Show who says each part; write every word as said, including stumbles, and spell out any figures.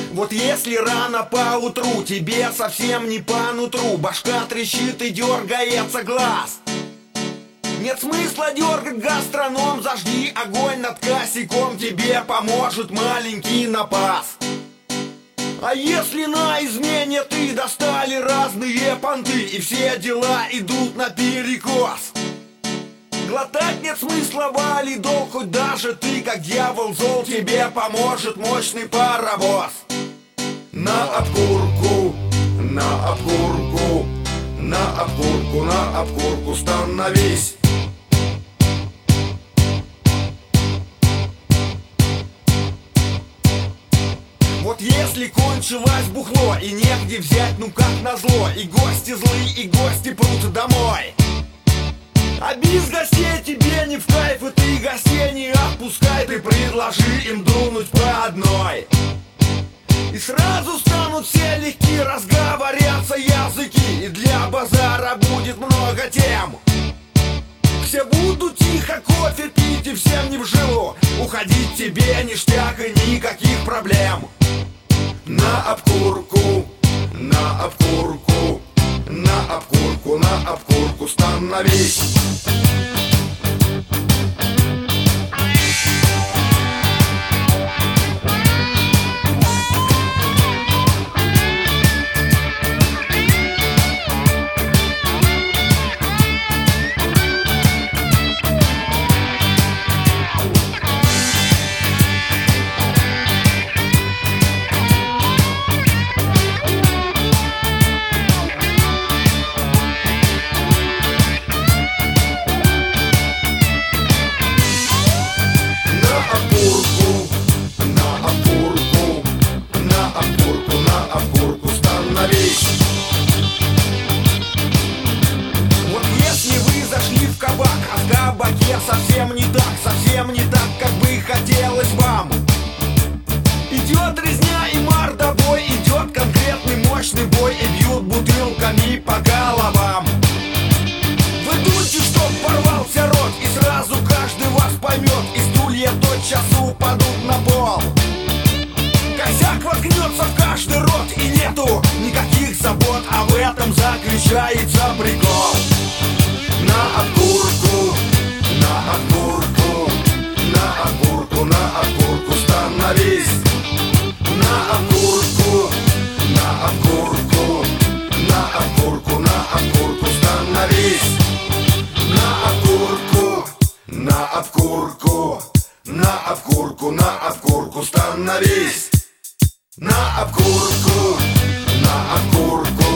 Speaker 1: Вот если рано поутру тебе совсем не по нутру, башка трещит и дергается глаз, нет смысла дергать гастроном, зажги огонь над косяком, тебе поможет маленький напас. А если на измене ты достали разные понты и все дела идут наперекос, глотать нет смысла валидол, хоть даже ты как дьявол зол, тебе поможет мощный паровоз. На обкурку, на обкурку, на обкурку, на обкурку становись. Вот если кончилось бухло и негде взять, ну как назло, и гости злые, и гости прут домой, а без гостей тебе не в кайф, и ты гостей не отпускай, ты предложи им дунуть по одной. И сразу станут все легки, разговорятся языки, и для базара будет много тем. Все будут тихо кофе пить и всем не в жилу, уходить тебе ништяк и никаких проблем. На обкурку, на обкурку, на обкурку, на обкурку становись. Совсем не так, совсем не так, как бы хотелось вам. Идет резня и мордобой, идет конкретный мощный бой, и бьют бутылками по головам. Вы дуйте, чтоб порвался рот, и сразу каждый вас поймет, и стулья тотчас упадут на пол. Косяк воткнется в каждый рот, и нету никаких забот, а в этом заключается прикол. На обкурку, на обкурку, на обкурку, на обкурку становись. На обкурку, на обкурку, на обкурку, на обкурку становись. На обкурку, на обкурку, на обкурку, на обкурку становись. На обкурку, на обкурку.